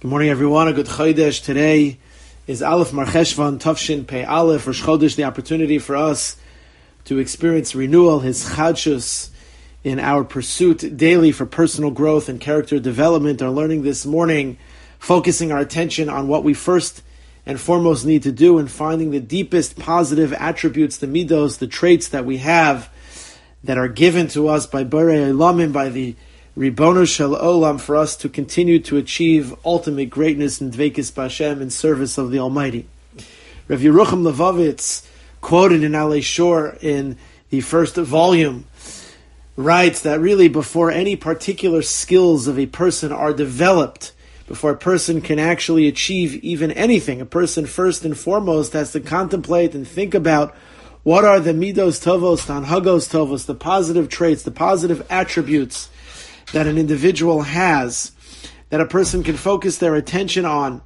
Good morning, everyone. A good Chodesh. Today is Aleph Marcheshvan Tafshin Pei Aleph, Rosh Chodesh, the opportunity for us to experience renewal, His Chadshus, in our pursuit daily for personal growth and character development. Our learning this morning, focusing our attention on what we first and foremost need to do and finding the deepest positive attributes, the midos, the traits that we have that are given to us by Borei Olamim, by the Ribono Shel Olam, for us to continue to achieve ultimate greatness and Dveikis B'Hashem in service of the Almighty. Rav Yerucham Levovitz, quoted in Alei Shor in the first volume, writes that really before any particular skills of a person are developed, before a person can actually achieve even anything, a person first and foremost has to contemplate and think about what are the midos tovos, the anhagos tovos, the positive traits, the positive attributes that an individual has, that a person can focus their attention on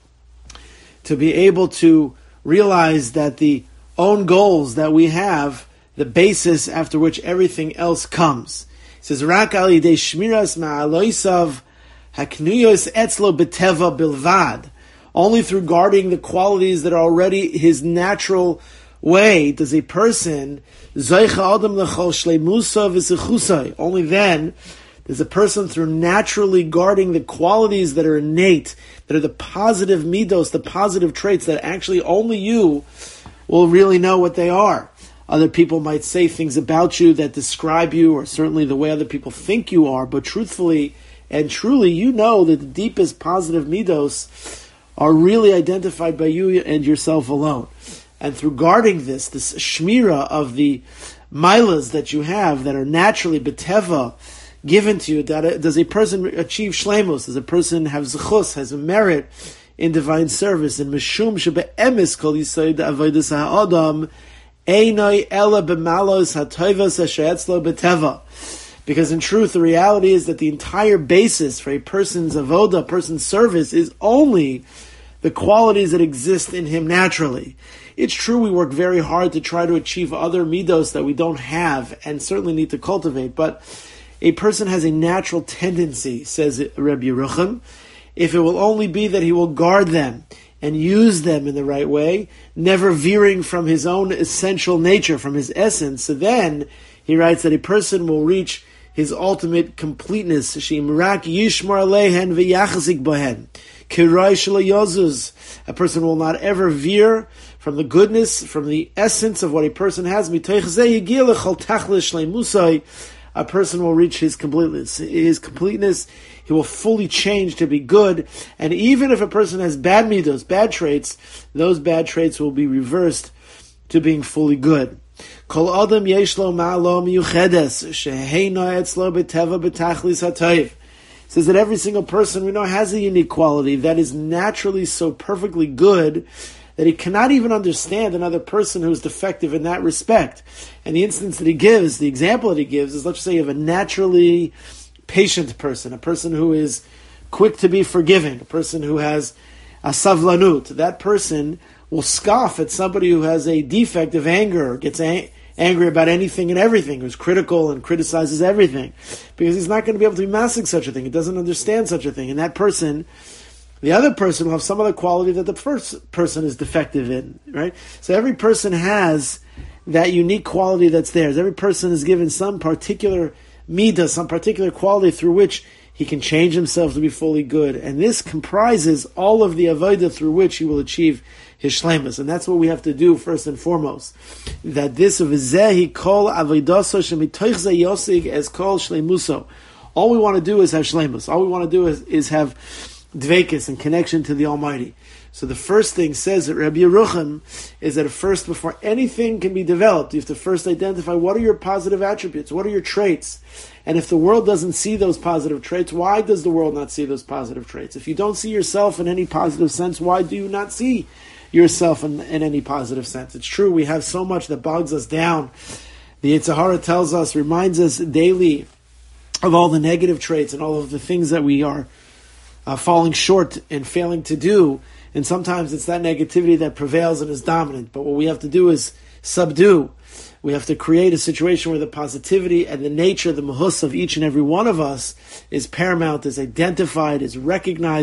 to be able to realize that the own goals that we have, the basis after which everything else comes. It says, Rak al yidei shmiras ma'aloisav haknuyos etzlo beteva bilvad. Only through guarding the qualities that are already his natural way does a person zoicha adam lechol shleimusa v'zechusai. Only then there's a person, through naturally guarding the qualities that are innate, that are the positive midos, the positive traits that actually only you will really know what they are. Other people might say things about you that describe you, or certainly the way other people think you are, but truthfully and truly, you know that the deepest positive midos are really identified by you and yourself alone. And through guarding this shmira of the milas that you have that are naturally beteva, given to you, does a person achieve shleimus? Does a person have zechus, has a merit in divine service? And mishum shebe'emes kol yisoid avodas ha'adam einoi ela b'malos ha'toivos asher etzlo beteva. Because in truth, the reality is that the entire basis for a person's avoda, a person's service, is only the qualities that exist in him naturally. It's true we work very hard to try to achieve other midos that we don't have and certainly need to cultivate, but a person has a natural tendency, says Rabbi Yerucham, if it will only be that he will guard them and use them in the right way, never veering from his own essential nature, from his essence. So then, he writes that a person will reach his ultimate completeness. Shimrak yishmar lehen v'yachazik bohen. Kirai shelo yozuz. A person will not ever veer from the goodness, from the essence of what a person has. Mitoich zeh yigil lechol tachlis shleimusai. A person will reach his completeness. He will fully change to be good. And even if a person has bad midos, bad traits, those bad traits will be reversed to being fully good. Kol adam yeshlo ma'alo miyuchedes sheheino etzlo beteva betachlis hatoiv. Says that every single person we know has a unique quality that is naturally so perfectly good that he cannot even understand another person who is defective in that respect. And the instance that he gives, the example that he gives, is, let's say, of a naturally patient person, a person who is quick to be forgiving, a person who has a savlanut. That person will scoff at somebody who has a defect of anger, or gets angry about anything and everything, who's critical and criticizes everything, because he's not going to be able to be massing such a thing. He doesn't understand such a thing. And that person, the other person will have some other quality that the first person is defective in, right? So every person has that unique quality that's theirs. Every person is given some particular midah, some particular quality through which he can change himself to be fully good. And this comprises all of the avodah through which he will achieve his shleimus. And that's what we have to do first and foremost. That this v'zehi kol avodaso shemitoich ze yosig as kol shleimuso. All we want to do is have shleimus. All we want to do is have dveikis and connection to the Almighty. So the first thing, says that Rabbi Yerucham, is that first, before anything can be developed, you have to first identify what are your positive attributes, what are your traits. And if the world doesn't see those positive traits, why does the world not see those positive traits? If you don't see yourself in any positive sense, why do you not see yourself in any positive sense? It's true, we have so much that bogs us down. The Yetzer Hara tells us, reminds us daily of all the negative traits and all of the things that we are falling short and failing to do. And sometimes it's that negativity that prevails and is dominant. But what we have to do is subdue. We have to create a situation where the positivity and the nature, the mahus of each and every one of us is paramount, is identified, is recognized,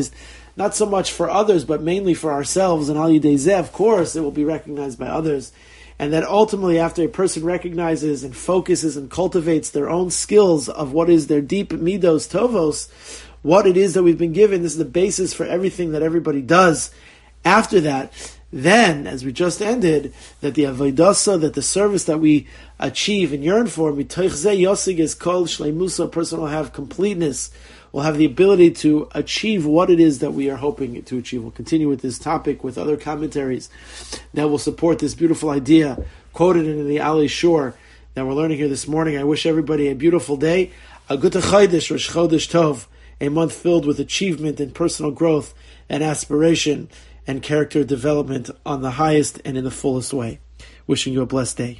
not so much for others, but mainly for ourselves. And Al Yidei Zeh, of course, it will be recognized by others. And that ultimately, after a person recognizes and focuses and cultivates their own skills of what is their deep midos tovos, what it is that we've been given, this is the basis for everything that everybody does. After that, then, as we just ended, that the avodah, that the service that we achieve and yearn for, mitoich zeh yosig is kol shleimusa, a person will have completeness, will have the ability to achieve what it is that we are hoping to achieve. We'll continue with this topic with other commentaries that will support this beautiful idea quoted in the Ali Shor that we're learning here this morning. I wish everybody a beautiful day, a good Chodesh, Rosh Chodesh Tov, a month filled with achievement and personal growth and aspiration and character development on the highest and in the fullest way. Wishing you a blessed day.